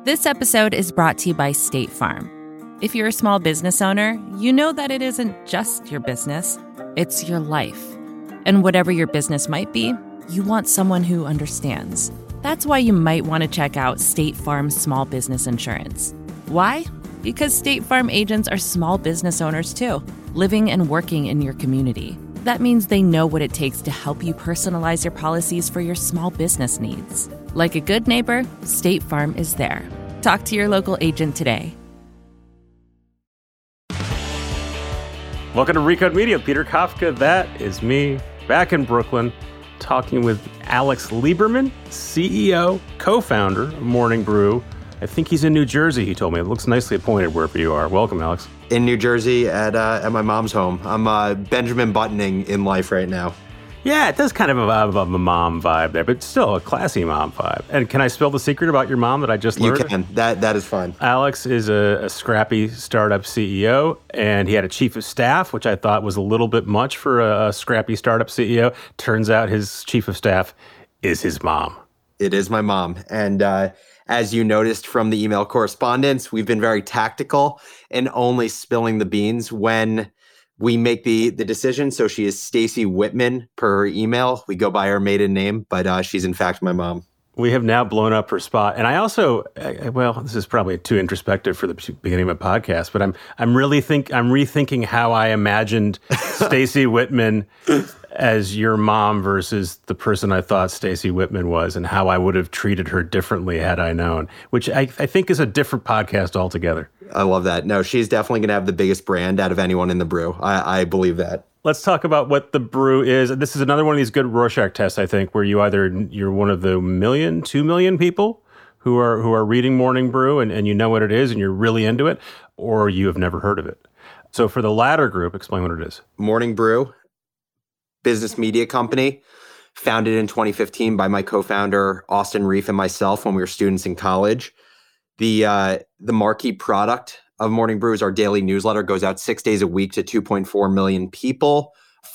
This episode is brought to you by State Farm. If you're a small business owner, you know that it isn't just your business, it's your life. And whatever your business might be, you want someone who understands. That's why you might want to check out State Farm Small Business Insurance. Why? Because State Farm agents are small business owners too, living and working in your community. That means they know what it takes to help you personalize your policies for your small business needs. Like a good neighbor, State Farm is there. Talk to your local agent today. Welcome to Recode Media. Peter Kafka, that is me, back in Brooklyn, talking with Alex Lieberman, CEO, co-founder of Morning Brew. I think he's in New Jersey, he told me. It looks nicely appointed wherever you are. Welcome, Alex. In New Jersey at my mom's home. I'm Benjamin Buttoning in life right now. Yeah, it does kind of have a mom vibe there, but still a classy mom vibe. And can I spill the secret about your mom that I just learned? You can. That is fine. Alex is a scrappy startup CEO, and he had a chief of staff, which I thought was a little bit much for a scrappy startup CEO. Turns out his chief of staff is his mom. It is my mom. And as you noticed from the email correspondence, we've been very tactical in only spilling the beans when we make the decision. So she is Stacy Whitman per her email. We go by her maiden name, but she's in fact my mom. We have now blown up her spot. And I also, well, this is probably too introspective for the beginning of a podcast, but I'm rethinking how I imagined Stacy Whitman as your mom versus the person I thought Stacy Whitman was, and how I would have treated her differently had I known, which I think is a different podcast altogether. I love that. No, she's definitely going to have the biggest brand out of anyone in the brew. I believe that. Let's talk about what the brew is. This is another one of these good Rorschach tests, I think, where you're one of the 2 million people who are reading Morning Brew and you know what it is and you're really into it, or you have never heard of it. So for the latter group, explain what it is. Morning Brew, business media company, founded in 2015 by my co-founder, Austin Reef, and myself when we were students in college. The marquee product of Morning Brew is our daily newsletter. It goes out 6 days a week to 2.4 million people,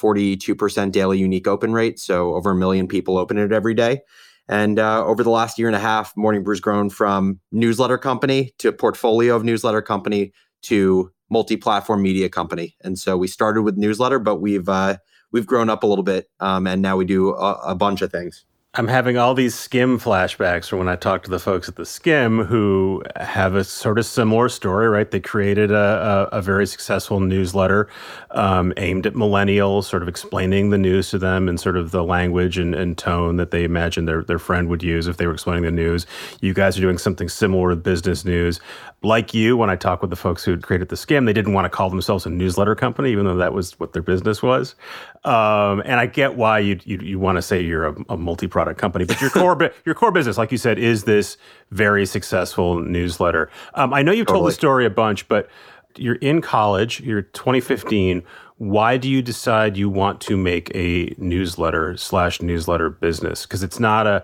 42% daily unique open rate. So over 1 million people open it every day. And over the last year and a half, Morning Brew's grown from newsletter company to portfolio of newsletter company to multi-platform media company. And so we started with newsletter, but we've grown up a little bit, and now we do a bunch of things. I'm having all these Skim flashbacks from when I talked to the folks at the Skim who have a sort of similar story, right? They created a very successful newsletter aimed at millennials, sort of explaining the news to them in sort of the language and tone that they imagined their friend would use if they were explaining the news. You guys are doing something similar with business news. Like you, when I talked with the folks who had created the Skim, they didn't want to call themselves a newsletter company, even though that was what their business was. And I get why you want to say you're a multi-product company, but your core business, like you said, is this very successful newsletter. I know you've told the story a bunch, but you're in college, you're 2015. Why do you decide you want to make a newsletter business? Because it's not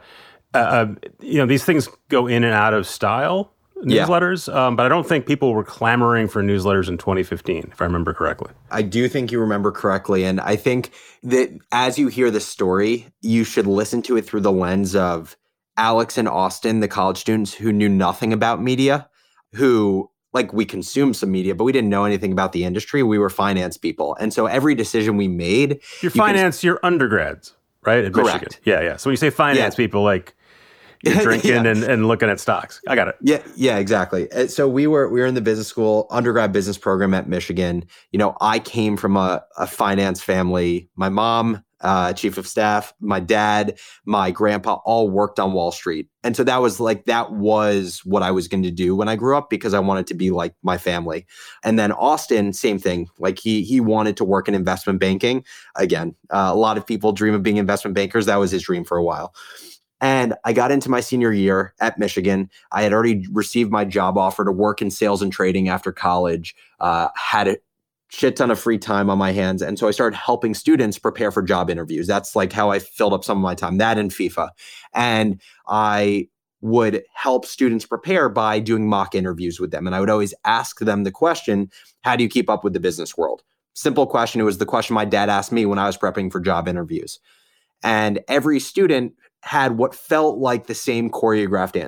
these things go in and out of style. Newsletters, but I don't think people were clamoring for newsletters in 2015, if I remember correctly. I do think you remember correctly. And I think that as you hear the story, you should listen to it through the lens of Alex and Austin, the college students who knew nothing about media, who, like, we consumed some media, but we didn't know anything about the industry. We were finance people. And so every decision we made... You're undergrads, right? At Correct. Michigan. Yeah. So when you say finance people, like... You're drinking and looking at stocks. I got it. Yeah, exactly. So we were in the business school, undergrad business program at Michigan. You know, I came from a finance family. My mom, chief of staff, my dad, my grandpa all worked on Wall Street. And so that was what I was going to do when I grew up because I wanted to be like my family. And then Austin, same thing. Like he wanted to work in investment banking. Again, a lot of people dream of being investment bankers. That was his dream for a while. And I got into my senior year at Michigan. I had already received my job offer to work in sales and trading after college, had a shit ton of free time on my hands. And so I started helping students prepare for job interviews. That's like how I filled up some of my time, that and FIFA. And I would help students prepare by doing mock interviews with them. And I would always ask them the question, how do you keep up with the business world? Simple question. It was the question my dad asked me when I was prepping for job interviews. And every student had what felt like the same choreographed answer.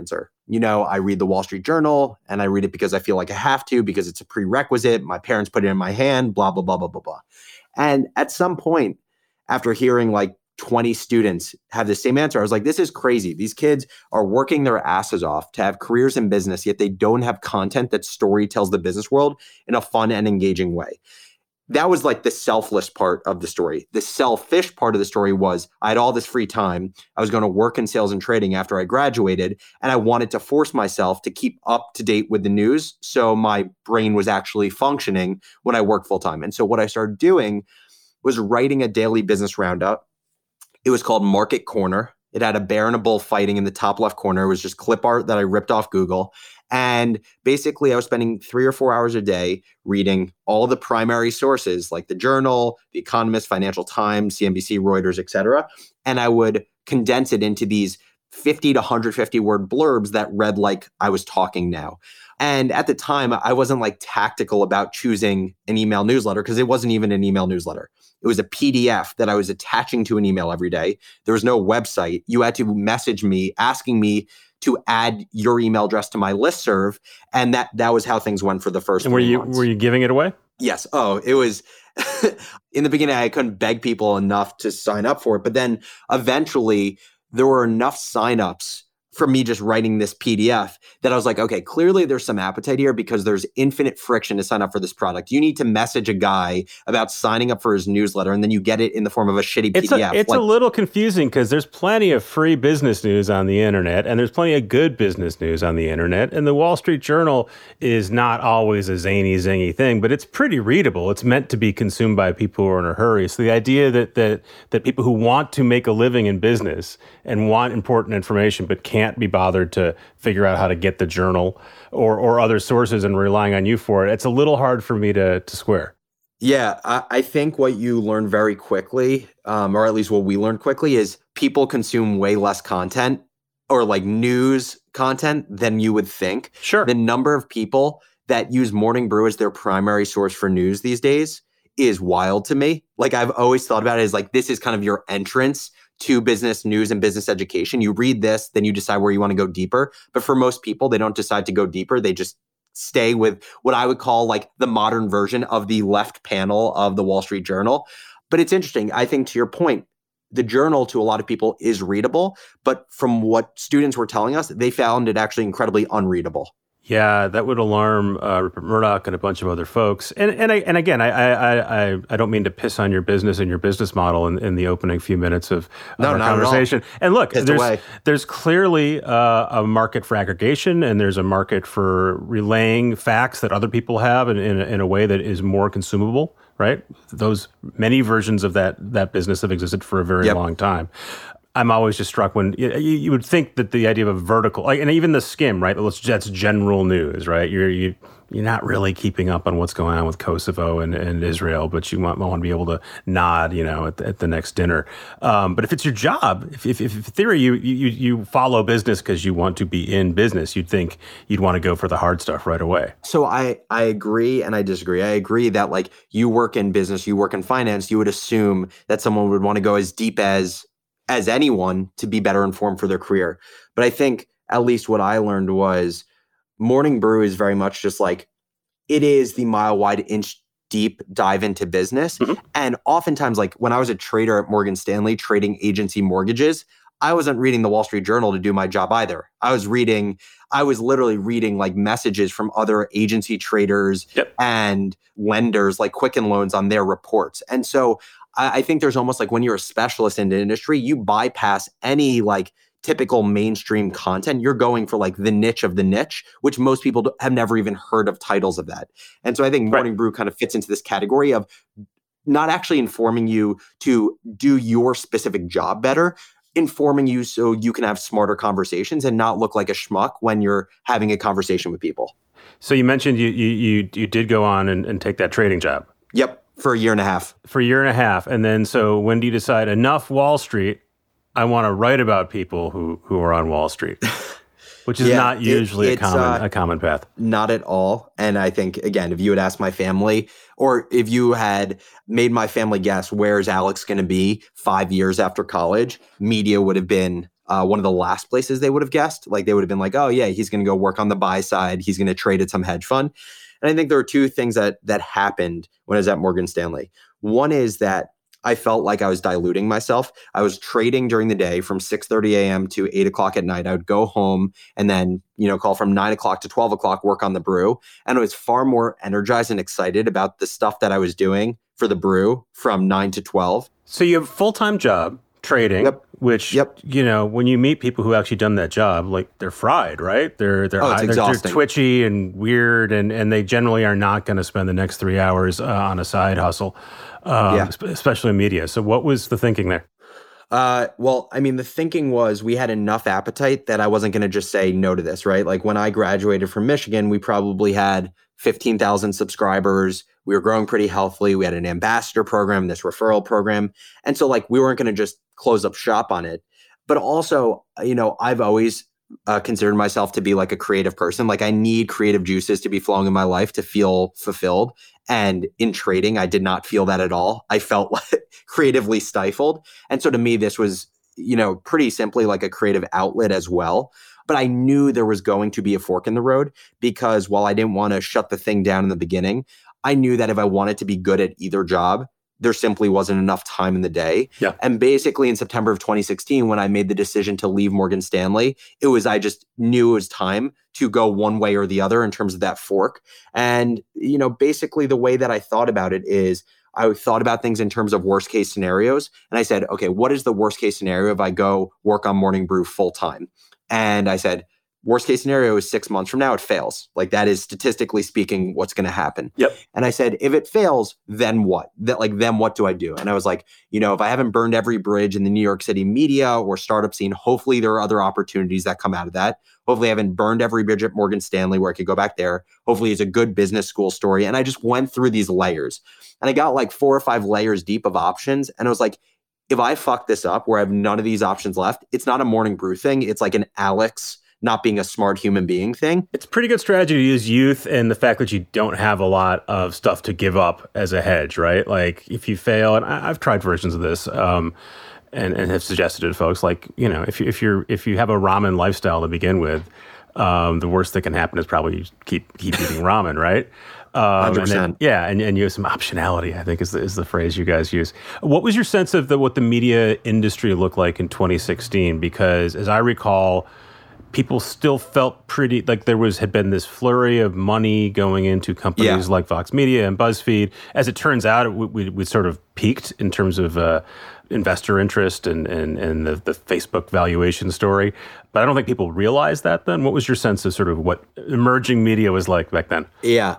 I read the Wall Street Journal and I read it because I feel like I have to, because it's a prerequisite. My parents put it in my hand, blah, blah, blah, blah, blah, blah. And at some point, after hearing like 20 students have the same answer, I was like, this is crazy. These kids are working their asses off to have careers in business, yet they don't have content that story tells the business world in a fun and engaging way. That was like the selfless part of the story. The selfish part of the story was I had all this free time. I was going to work in sales and trading after I graduated, and I wanted to force myself to keep up to date with the news so my brain was actually functioning when I worked full time. And so what I started doing was writing a daily business roundup. It was called Market Corner. It had a bear and a bull fighting in the top left corner. It was just clip art that I ripped off Google. And basically, I was spending 3 or 4 hours a day reading all the primary sources like the Journal, The Economist, Financial Times, CNBC, Reuters, et cetera. And I would condense it into these 50 to 150 word blurbs that read like I was talking now. And at the time, I wasn't like tactical about choosing an email newsletter because it wasn't even an email newsletter. It was a PDF that I was attaching to an email every day. There was no website. You had to message me asking me to add your email address to my listserv. And that was how things went for the first 3 months. Were you giving it away? Yes. Oh, it was in the beginning, I couldn't beg people enough to sign up for it. But then eventually there were enough signups from me just writing this PDF that I was like, okay, clearly there's some appetite here because there's infinite friction to sign up for this product. You need to message a guy about signing up for his newsletter and then you get it in the form of a shitty PDF. It's a little confusing because there's plenty of free business news on the internet and there's plenty of good business news on the internet. And the Wall Street Journal is not always a zany, zingy thing, but it's pretty readable. It's meant to be consumed by people who are in a hurry. So the idea that people who want to make a living in business and want important information but can't be bothered to figure out how to get the Journal or other sources and relying on you for it, it's a little hard for me to square. Yeah, I think what you learn very quickly, or at least what we learned quickly, is people consume way less content or like news content than you would think. Sure. The number of people that use Morning Brew as their primary source for news these days is wild to me. Like I've always thought about it as like, this is kind of your entrance to business news and business education. You read this, then you decide where you want to go deeper. But for most people, they don't decide to go deeper. They just stay with what I would call like the modern version of the left panel of the Wall Street Journal. But it's interesting. I think to your point, the Journal to a lot of people is readable. But from what students were telling us, they found it actually incredibly unreadable. Yeah, that would alarm Rupert Murdoch and a bunch of other folks. And again, I don't mean to piss on your business and your business model in the opening few minutes of our conversation. And look, there's clearly a market for aggregation, and there's a market for relaying facts that other people have in a way that is more consumable. Right? Those many versions of that business have existed for a very long time. I'm always just struck when you would think that the idea of a vertical, like, and even the skim, right? That's general news, right? You're not really keeping up on what's going on with Kosovo and Israel, but you want to be able to nod, at the next dinner. But if it's your job, if in theory you follow business because you want to be in business, you'd think you'd want to go for the hard stuff right away. So I agree and I disagree. I agree that like you work in business, you work in finance, you would assume that someone would want to go as deep as anyone to be better informed for their career. But I think at least what I learned was Morning Brew is very much just like, it is the mile wide, inch deep dive into business. Mm-hmm. And oftentimes, like when I was a trader at Morgan Stanley trading agency mortgages, I wasn't reading the Wall Street Journal to do my job either. I was literally reading like messages from other agency traders and lenders like Quicken Loans on their reports. And so I think there's almost like when you're a specialist in the industry, you bypass any like typical mainstream content. You're going for like the niche of the niche, which most people have never even heard of titles of that. And so I think Morning Brew kind of fits into this category of not actually informing you to do your specific job better, informing you so you can have smarter conversations and not look like a schmuck when you're having a conversation with people. So you mentioned you did go on and take that trading job. Yep. For a year and a half. And then, so when do you decide enough Wall Street? I want to write about people who are on Wall Street, which is not usually a common path. Not at all. And I think, again, if you had asked my family, or if you had made my family guess, where's Alex going to be 5 years after college, media would have been one of the last places they would have guessed. Like they would have been like, oh yeah, he's going to go work on the buy side. He's going to trade at some hedge fund. And I think there are two things that happened when I was at Morgan Stanley. One is that I felt like I was diluting myself. I was trading during the day from 6:30 a.m. to 8 o'clock at night. I would go home and then, call from 9 o'clock to 12 o'clock, work on the brew. And I was far more energized and excited about the stuff that I was doing for the brew from 9 to 12. So you have a full-time job trading, which, when you meet people who actually done that job, like they're fried, right? They're twitchy and weird, and they generally are not going to spend the next 3 hours on a side hustle, especially in media. So what was the thinking there? The thinking was we had enough appetite that I wasn't going to just say no to this, right? Like when I graduated from Michigan, we probably had 15,000 subscribers. We were growing pretty healthily. We had an ambassador program, this referral program. And so we weren't going to just close up shop on it. But also, I've always considered myself to be like a creative person. Like I need creative juices to be flowing in my life to feel fulfilled. And in trading, I did not feel that at all. I felt like creatively stifled. And so to me, this was, pretty simply like a creative outlet as well. But I knew there was going to be a fork in the road because while I didn't want to shut the thing down in the beginning, I knew that if I wanted to be good at either job, there simply wasn't enough time in the day. Yeah. And basically in September of 2016, when I made the decision to leave Morgan Stanley, I just knew it was time to go one way or the other in terms of that fork. And, basically the way that I thought about it is I thought about things in terms of worst case scenarios. And I said, okay, what is the worst case scenario if I go work on Morning Brew full time? And I said, worst case scenario is 6 months from now, it fails. Like that is statistically speaking, what's going to happen. Yep. And I said, if it fails, then what? Then what do I do? And I was like, if I haven't burned every bridge in the New York City media or startup scene, hopefully there are other opportunities that come out of that. Hopefully I haven't burned every bridge at Morgan Stanley where I could go back there. Hopefully it's a good business school story. And I just went through these layers and I got like 4 or 5 layers deep of options. And I was like, if I fuck this up where I have none of these options left, it's not a Morning Brew thing. It's like an Alex not being a smart human being thing. It's a pretty good strategy to use youth and the fact that you don't have a lot of stuff to give up as a hedge, right? Like if you fail, and I've tried versions of this and have suggested it to folks, like, if you have a ramen lifestyle to begin with, the worst that can happen is probably keep eating ramen, right? 100%. And you have some optionality, I think is the phrase you guys use. What was your sense of what the media industry looked like in 2016? Because as I recall, people still felt pretty like had been this flurry of money going into companies like Vox Media and BuzzFeed. As it turns out, we sort of peaked in terms of investor interest and the Facebook valuation story. But I don't think people realized that then. What was your sense of sort of what emerging media was like back then? Yeah,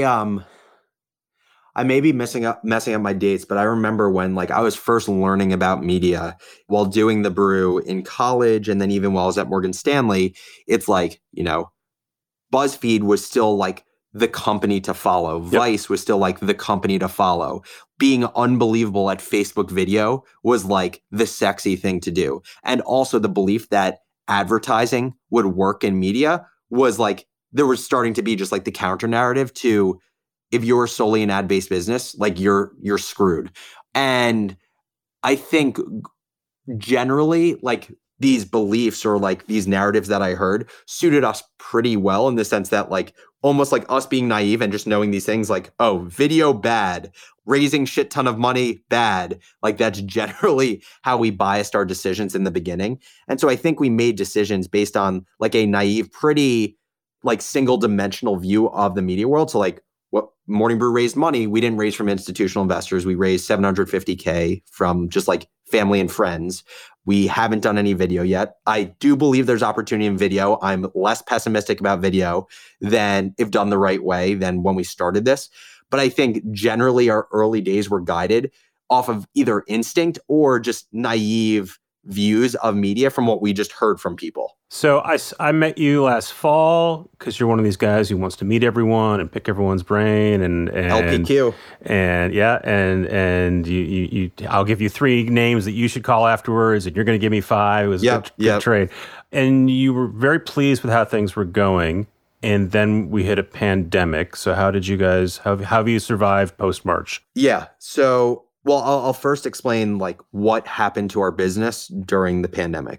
I may be messing up my dates, but I remember when I was first learning about media while doing the brew in college, and then even while I was at Morgan Stanley, it's BuzzFeed was still like the company to follow. Yep. Vice was still like the company to follow. Being unbelievable at Facebook video was like the sexy thing to do. And also the belief that advertising would work in media was like, there was starting to be just like the counter narrative to, if you're solely an ad-based business, like you're screwed. And I think generally like these beliefs or like these narratives that I heard suited us pretty well in the sense that like almost like us being naive and just knowing these things like, oh, video bad, raising shit ton of money bad. Like that's generally how we biased our decisions in the beginning. And so I think we made decisions based on like a naive, pretty like single dimensional view of the media world. So like, what Morning Brew raised money, we didn't raise from institutional investors. We raised $750K from just like family and friends. We haven't done any video yet. I do believe there's opportunity in video. I'm less pessimistic about video than if done the right way than when we started this. But I think generally our early days were guided off of either instinct or just naive views of media from what we just heard from people. So I met you last fall because you're one of these guys who wants to meet everyone and pick everyone's brain and LPQ. And you I'll give you 3 names that you should call afterwards and you're going to give me 5. It was a good trade. And you were very pleased with how things were going. And then we hit a pandemic. So how did you guys, how have you survived post-March? Yeah. So, well, I'll first explain like what happened to our business during the pandemic.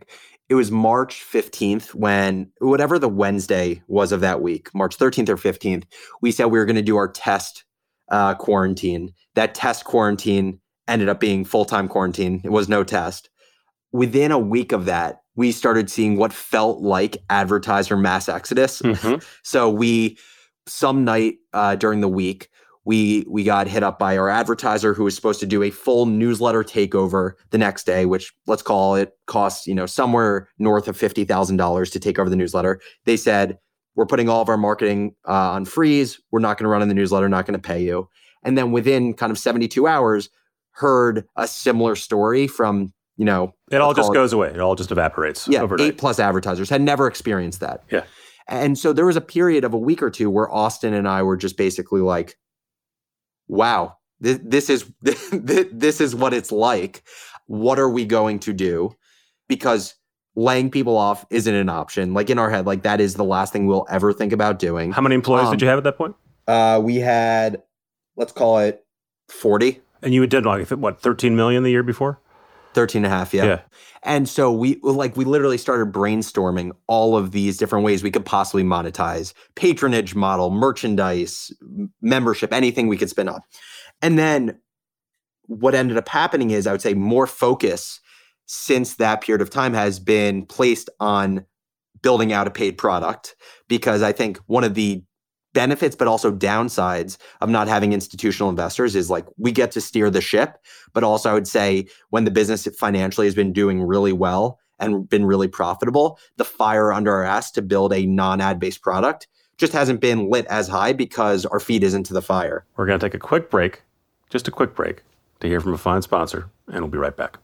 it was March 15th when whatever the Wednesday was of that week, March 13th or 15th, we said we were going to do our test quarantine. That test quarantine ended up being full-time quarantine. It was no test. Within a week of that, we started seeing what felt like advertiser mass exodus. Mm-hmm. So some night during the week, we got hit up by our advertiser who was supposed to do a full newsletter takeover the next day, which let's call it costs, somewhere north of $50,000 to take over the newsletter. They said, we're putting all of our marketing on freeze. We're not going to run in the newsletter, not going to pay you. And then within kind of 72 hours, heard a similar story from, it all just goes away. It all just evaporates. Yeah, overnight. 8+ advertisers had never experienced that. Yeah. And so there was a period of a week or two where Austin and I were just basically like, wow, this is what it's like. What are we going to do? Because laying people off isn't an option. Like in our head, like that is the last thing we'll ever think about doing. How many employees did you have at that point? We had, let's call it 40. And you did like, what, 13 million the year before? 13 and a half, yeah. And so we literally started brainstorming all of these different ways we could possibly monetize: patronage model, merchandise, membership, anything we could spin up. And then what ended up happening is, I would say, more focus since that period of time has been placed on building out a paid product, because I think one of the benefits, but also downsides of not having institutional investors is like we get to steer the ship. But also I would say when the business financially has been doing really well and been really profitable, the fire under our ass to build a non-ad based product just hasn't been lit as high because our feet isn't to the fire. We're going to take a quick break, just a quick break, to hear from a fine sponsor, and we'll be right back.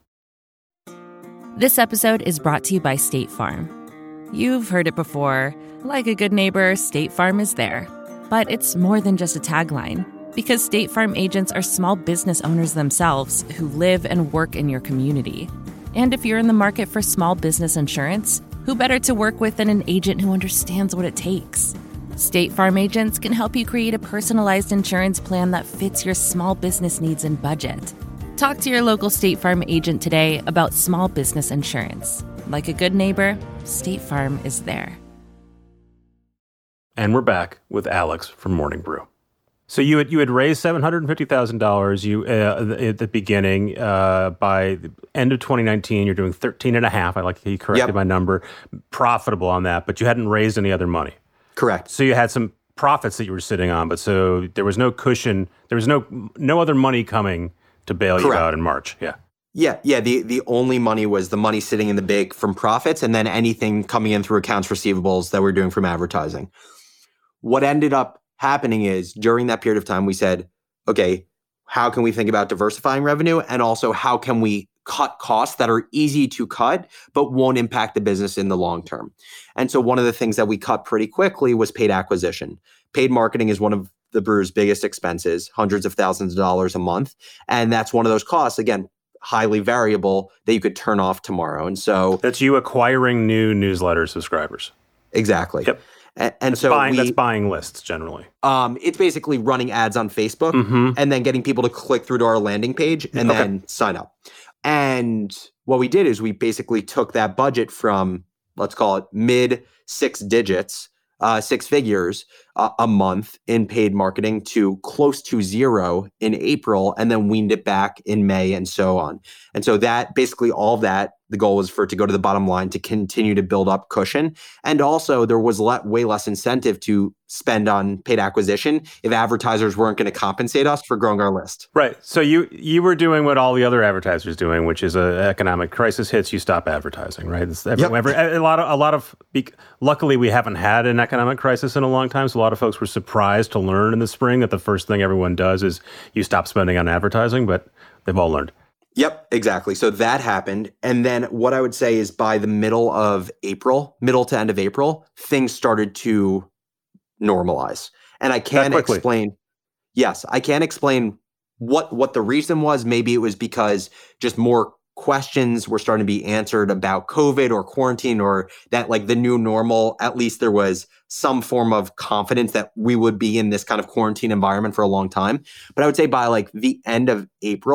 This episode is brought to you by State Farm. You've heard it before. Like a good neighbor, State Farm is there. But it's more than just a tagline, because State Farm agents are small business owners themselves who live and work in your community. And if you're in the market for small business insurance, who better to work with than an agent who understands what it takes? State Farm agents can help you create a personalized insurance plan that fits your small business needs and budget. Talk to your local State Farm agent today about small business insurance. Like a good neighbor, State Farm is there. And we're back with Alex from Morning Brew. So you had raised $750,000 at the beginning. By the end of 2019, you're doing 13.5. I like he corrected my number. Profitable on that, but you hadn't raised any other money. Correct. So you had some profits that you were sitting on, but so there was no cushion. There was no other money coming to bail you out in March. Yeah. Yeah. The only money was the money sitting in the bank from profits, and then anything coming in through accounts receivables that we're doing from advertising. What ended up happening is during that period of time, we said, okay, how can we think about diversifying revenue? And also, how can we cut costs that are easy to cut, but won't impact the business in the long term? And so one of the things that we cut pretty quickly was paid acquisition. Paid marketing is one of the Brew's biggest expenses, hundreds of thousands of dollars a month. And that's one of those costs, again, highly variable, that you could turn off tomorrow. And so that's you acquiring new newsletter subscribers. Exactly. Yep. And that's buying lists generally. It's basically running ads on Facebook and then getting people to click through to our landing page and then sign up. And what we did is we basically took that budget from, let's call it mid six digits, 6 figures a month in paid marketing to close to zero in April, and then weaned it back in May and so on. And so that basically all of that, the goal was for it to go to the bottom line to continue to build up cushion. And also there was way less incentive to spend on paid acquisition if advertisers weren't going to compensate us for growing our list. Right. So you were doing what all the other advertisers doing, which is an economic crisis hits, you stop advertising, right? Luckily we haven't had an economic crisis in a long time. So a lot of folks were surprised to learn in the spring that the first thing everyone does is you stop spending on advertising, but they've all learned. Yep, exactly. So that happened. And then what I would say is by the middle to end of April, things started to normalize. And I can't explain. Yes, I can't explain what the reason was. Maybe it was because just more questions were starting to be answered about COVID or quarantine, or that like the new normal. At least there was some form of confidence that we would be in this kind of quarantine environment for a long time. But I would say by like the end of April,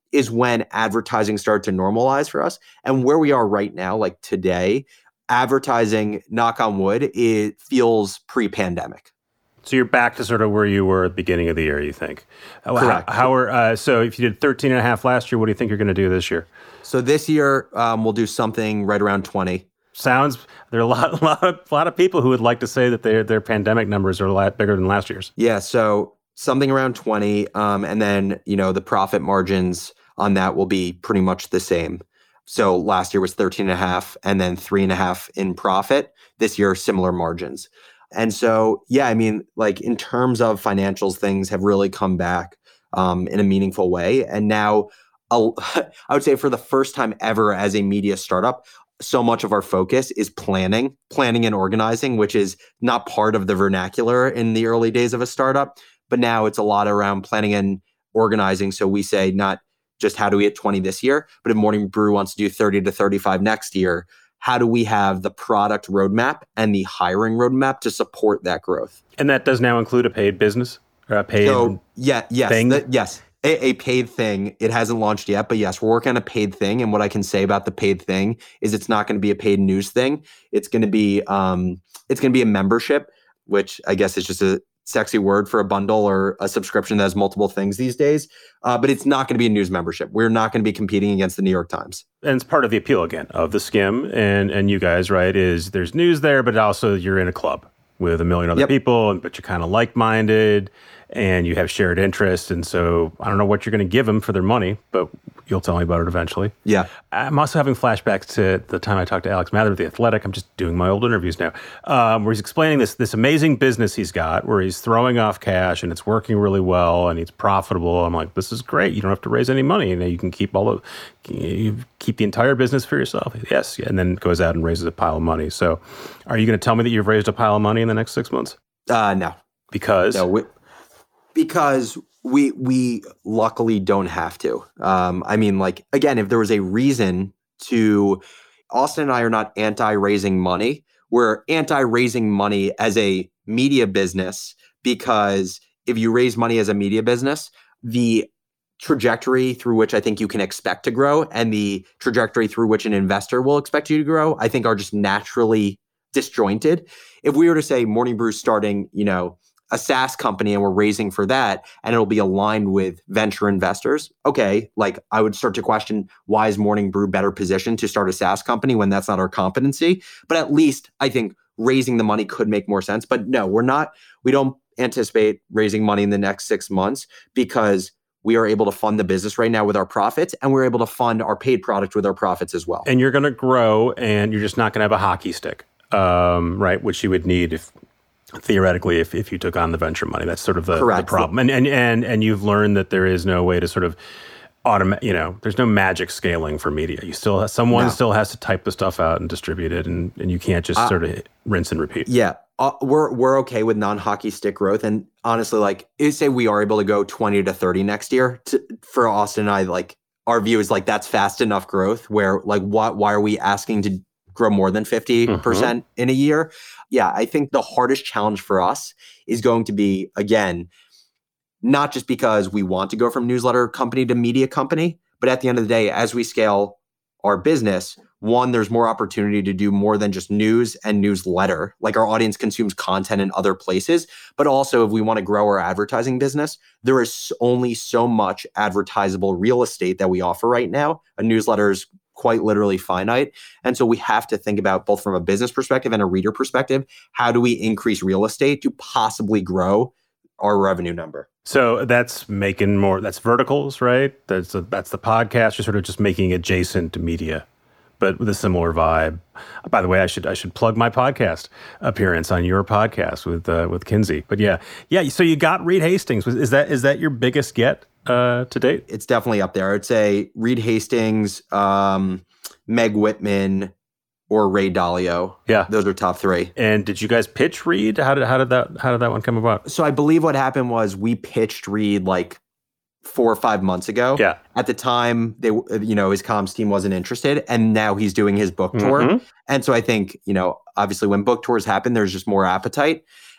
is when advertising started to normalize for us. And where we are right now, like today, advertising, knock on wood, it feels pre-pandemic. So you're back to sort of where you were at the beginning of the year, you think? Correct. So if you did 13.5 last year, what do you think you're going to do this year? So this year, we'll do something right around 20. There are a lot of people who would like to say that their pandemic numbers are a lot bigger than last year's. Yeah, so something around 20, and then the profit margins on that will be pretty much the same. So last year was 13.5, and then 3.5 in profit. This year, similar margins. And so, yeah, I mean, like in terms of financials, things have really come back in a meaningful way. And now, I would say for the first time ever as a media startup, so much of our focus is planning and organizing, which is not part of the vernacular in the early days of a startup. But now it's a lot around planning and organizing. So we say not just how do we hit 20 this year, but if Morning Brew wants to do 30 to 35 next year, how do we have the product roadmap and the hiring roadmap to support that growth? And that does now include a paid business or a paid thing? Yes. A paid thing. It hasn't launched yet, but yes, we're working on a paid thing. And what I can say about the paid thing is it's not going to be a paid news thing. It's going to be a membership, which I guess is just a sexy word for a bundle or a subscription that has multiple things these days. But it's not going to be a news membership. We're not going to be competing against the New York Times. And it's part of the appeal again of the Skim and you guys, right? Is there's news there, but also you're in a club with a million other people, but you're kind of like-minded and you have shared interests. And so I don't know what you're going to give them for their money, but you'll tell me about it eventually. Yeah. I'm also having flashbacks to the time I talked to Alex Mather at The Athletic. I'm just doing my old interviews now, where he's explaining this amazing business he's got, where he's throwing off cash and it's working really well and it's profitable. I'm like, this is great. You don't have to raise any money, and you can keep you keep the entire business for yourself. Yes, and then goes out and raises a pile of money. So, are you going to tell me that you've raised a pile of money in the next 6 months? No. Because because we luckily don't have to. I mean, like, again, if there was a reason to, Austin and I are not anti-raising money. We're anti-raising money as a media business, because if you raise money as a media business, the trajectory through which I think you can expect to grow and the trajectory through which an investor will expect you to grow, I think are just naturally disjointed. If we were to say Morning Brew starting, a SaaS company and we're raising for that and it'll be aligned with venture investors, okay, like I would start to question, why is Morning Brew better positioned to start a SaaS company when that's not our competency? But at least I think raising the money could make more sense. But no, we don't anticipate raising money in the next 6 months, because we are able to fund the business right now with our profits, and we're able to fund our paid product with our profits as well. And you're going to grow, and you're just not going to have a hockey stick, right? Which you would need theoretically if you took on the venture money. That's sort of the problem. And you've learned that there is no way to sort of automate, there's no magic scaling for media. Someone still has to type the stuff out and distribute it, and you can't just sort of rinse and repeat. Yeah. We're okay with non-hockey stick growth. And honestly, like, say we are able to go 20 to 30 next year, for Austin and I, like, our view is like, that's fast enough growth where, like, why are we asking to grow more than 50% in a year? Yeah, I think the hardest challenge for us is going to be, again, not just because we want to go from newsletter company to media company, but at the end of the day, as we scale our business, one, there's more opportunity to do more than just news and newsletter. Like, our audience consumes content in other places, but also if we want to grow our advertising business, there is only so much advertisable real estate that we offer right now. A newsletter is quite literally finite. And so we have to think about, both from a business perspective and a reader perspective, how do we increase real estate to possibly grow our revenue number? So that's making more, that's verticals, right? That's the podcast. You're sort of just making adjacent to media, but with a similar vibe. By the way, I should plug my podcast appearance on your podcast with Kinsey. But yeah. So you got Reed Hastings. Is that your biggest get to date? It's definitely up there. I'd say Reed Hastings, Meg Whitman, or Ray Dalio. Yeah, those are top three. And did you guys pitch Reed? How did that one come about? So I believe what happened was we pitched Reed like 4 or 5 months ago. Yeah. At the time, his comms team wasn't interested, and now he's doing his book tour. And so I think, obviously when book tours happen, there's just more appetite.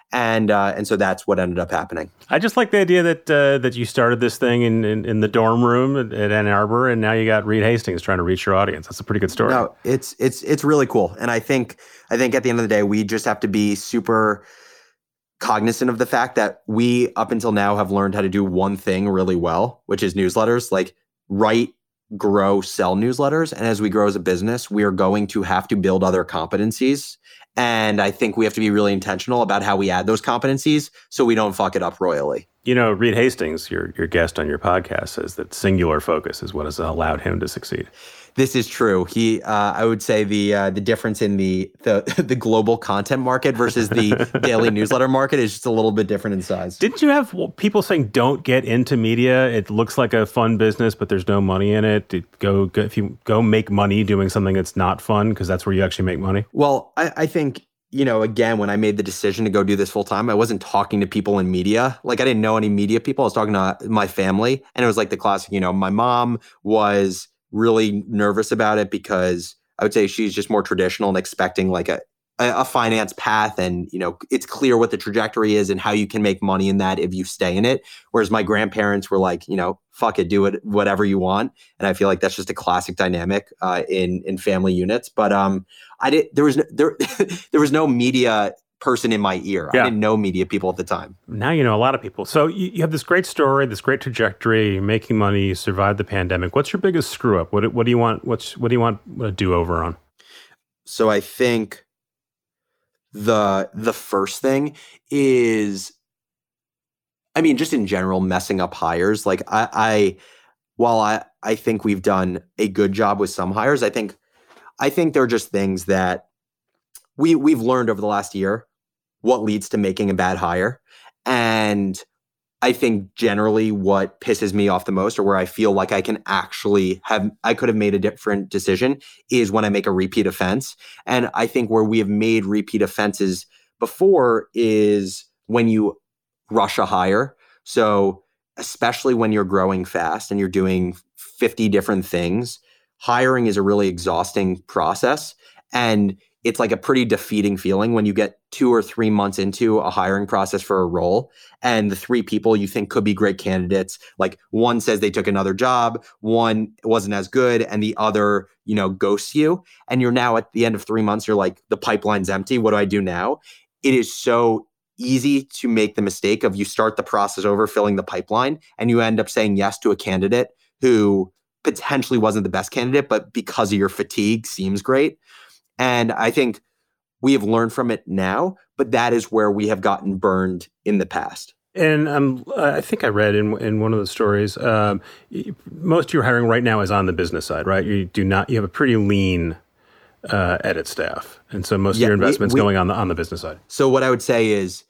And so that's what ended up happening. I just like the idea that you started this thing in the dorm room at Ann Arbor, and now you got Reed Hastings trying to reach your audience. That's a pretty good story. No, it's really cool. And I think at the end of the day, we just have to be super cognizant of the fact that we up until now have learned how to do one thing really well, which is newsletters. Like write, grow, sell newsletters. And as we grow as a business, we are going to have to build other competencies. And I think we have to be really intentional about how we add those competencies so we don't fuck it up royally. You know, Reed Hastings, your guest on your podcast, says that singular focus is what has allowed him to succeed. This is true. I would say the difference in the global content market versus the daily newsletter market is just a little bit different in size. Didn't you have people saying, "Don't get into media. It looks like a fun business, but there's no money in it. If you go make money doing something that's not fun, because that's where you actually make money." Well, I think, again, when I made the decision to go do this full time, I wasn't talking to people in media. Like I didn't know any media people. I was talking to my family, and it was like the classic. My mom was really nervous about it because I would say she's just more traditional and expecting like a finance path, and it's clear what the trajectory is and how you can make money in that if you stay in it. Whereas my grandparents were like, fuck it, do it, whatever you want. And I feel like that's just a classic dynamic in family units. But there was no media person in my ear. Yeah. I didn't know media people at the time. Now you know a lot of people. So you have this great story, this great trajectory, you're making money, you survived the pandemic. What's your biggest screw up? What do you want? What do you want to do over on? So I think the first thing is, just in general, messing up hires. Like while I think we've done a good job with some hires, I think there are just things that we've learned over the last year what leads to making a bad hire. And I think generally what pisses me off the most, or where I feel like I could have made a different decision, is when I make a repeat offense. And I think where we have made repeat offenses before is when you rush a hire. So especially when you're growing fast and you're doing 50 different things, hiring is a really exhausting process. And it's like a pretty defeating feeling when you get 2 or 3 months into a hiring process for a role, and the 3 people you think could be great candidates, like one says they took another job, one wasn't as good, and the other, ghosts you. And you're now at the end of 3 months, you're like, the pipeline's empty. What do I do now? It is so easy to make the mistake of you start the process over filling the pipeline, and you end up saying yes to a candidate who potentially wasn't the best candidate, but because of your fatigue seems great. And I think we have learned from it now, but that is where we have gotten burned in the past. And I think I read in one of the stories, most of your hiring right now is on the business side, right? You have a pretty lean edit staff. And so most of your investment's going on the business side. So what I would say is,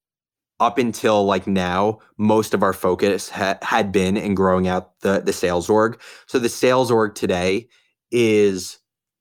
up until like now, most of our focus had been in growing out the sales org. So the sales org today is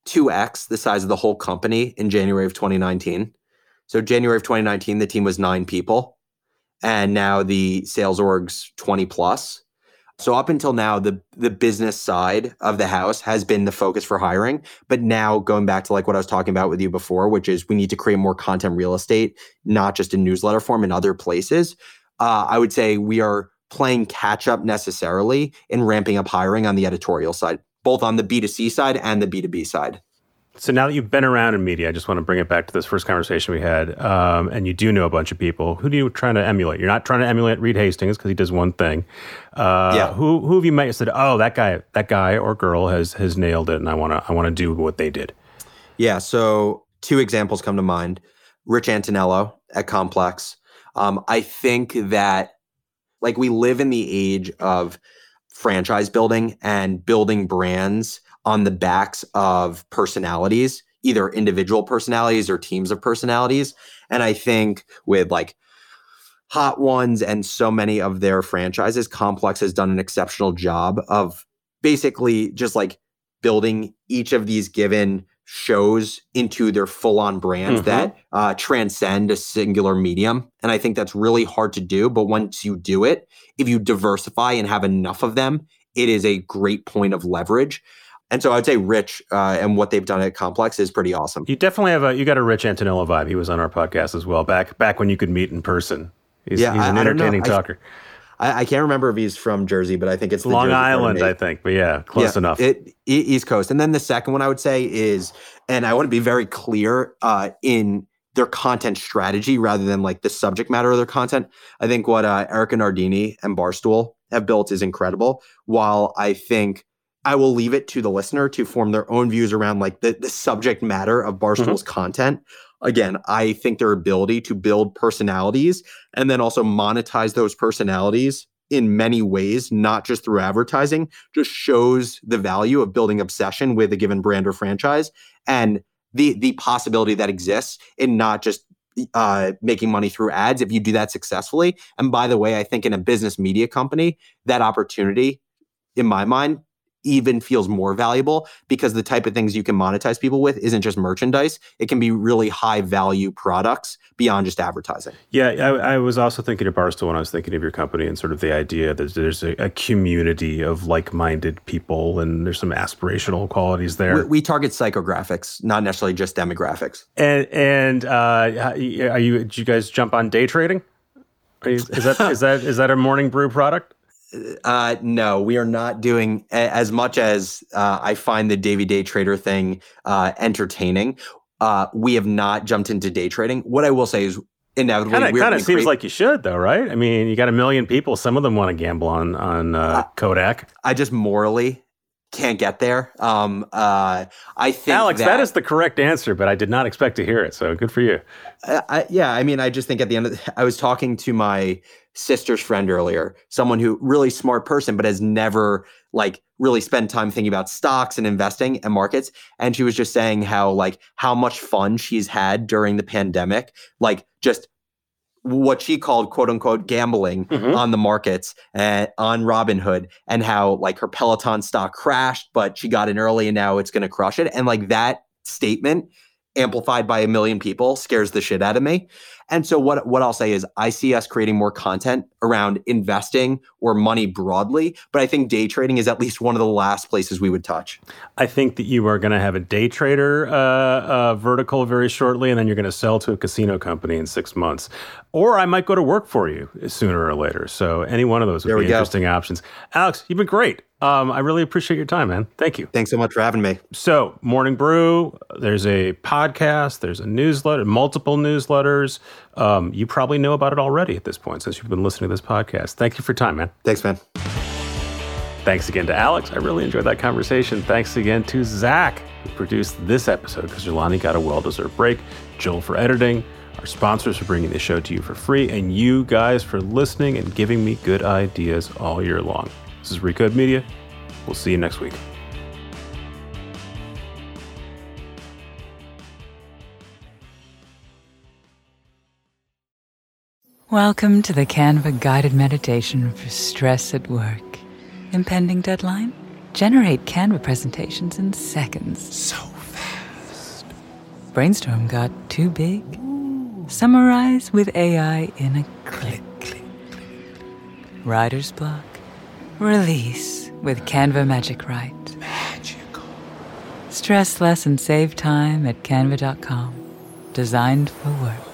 2x the size of the whole company in January of 2019. So January of 2019, the team was 9 people, and now the sales org's 20 plus. So up until now, the business side of the house has been the focus for hiring. But now going back to like what I was talking about with you before, which is we need to create more content real estate, not just in newsletter form, in other places. I would say we are playing catch up necessarily in ramping up hiring on the editorial side, both on the B2C side and the B2B side. So now that you've been around in media, I just want to bring it back to this first conversation we had, and you do know a bunch of people. Who do you try to emulate? You're not trying to emulate Reed Hastings because he does one thing. Who have you met? You said, "Oh, that guy or girl has nailed it, and I want to do what they did." Yeah. So 2 examples come to mind. Rich Antonello at Complex. I think that like we live in the age of franchise building and building brands on the backs of personalities, either individual personalities or teams of personalities. And I think with like Hot Ones and so many of their franchises, Complex has done an exceptional job of basically just like building each of these given shows into their full-on brands that transcend a singular medium. And I think that's really hard to do. But once you do it, if you diversify and have enough of them, it is a great point of leverage. And so I'd say Rich and what they've done at Complex is pretty awesome. You definitely you got a Rich Antonello vibe. He was on our podcast as well, back when you could meet in person. He's an entertaining talker. I can't remember if he's from Jersey, but I think it's the Long Jersey Island, I think. But yeah, close enough. East Coast. And then the second one I would say is, and I want to be very clear in their content strategy rather than like the subject matter of their content. I think what Erica Nardini and Barstool have built is incredible. While I think I will leave it to the listener to form their own views around like the subject matter of Barstool's content. Again, I think their ability to build personalities and then also monetize those personalities in many ways, not just through advertising, just shows the value of building obsession with a given brand or franchise and the possibility that exists in not just making money through ads if you do that successfully. And by the way, I think in a business media company, that opportunity, in my mind, even feels more valuable because the type of things you can monetize people with isn't just merchandise. It can be really high value products beyond just advertising. Yeah, I was also thinking of Barstool when I was thinking of your company and sort of the idea that there's a community of like-minded people and there's some aspirational qualities there. We target psychographics, not necessarily just demographics. And did you guys jump on day trading? Is that a Morning Brew product? No, we are not doing as much as I find the Davey Day Trader thing entertaining. We have not jumped into day trading. What I will say is inevitably, kind of seems like you should, though, right? I mean, you got 1 million people. Some of them want to gamble on Kodak. I just morally can't get there. I think Alex, that is the correct answer, but I did not expect to hear it. So good for you. I mean, I just think at the end I was talking to my sister's friend earlier, someone who really smart person, but has never like really spent time thinking about stocks and investing and markets. And she was just saying how much fun she's had during the pandemic, like just what she called quote unquote gambling on the markets and on Robinhood, and how like her Peloton stock crashed, but she got in early and now it's going to crush it. And like that statement amplified by 1 million people scares the shit out of me. And so what I'll say is I see us creating more content around investing or money broadly, but I think day trading is at least one of the last places we would touch. I think that you are going to have a day trader vertical very shortly, and then you're going to sell to a casino company in 6 months. Or I might go to work for you sooner or later. So any one of those would be interesting options. Alex, you've been great. I really appreciate your time, man. Thank you. Thanks so much for having me. So Morning Brew, there's a podcast, there's a newsletter, multiple newsletters. You probably know about it already at this point since you've been listening to this podcast. Thank you for your time, man. Thanks, man. Thanks again to Alex. I really enjoyed that conversation. Thanks again to Zach, who produced this episode because Jelani got a well-deserved break, Joel for editing, our sponsors for bringing the show to you for free, and you guys for listening and giving me good ideas all year long. This is Recode Media. We'll see you next week. Welcome to the Canva guided meditation for stress at work. Impending deadline? Generate Canva presentations in seconds. So fast. Brainstorm got too big? Summarize with AI in a click. Writer's block? Release with Canva Magic Write. Magical. Stress less and save time at canva.com. Designed for work.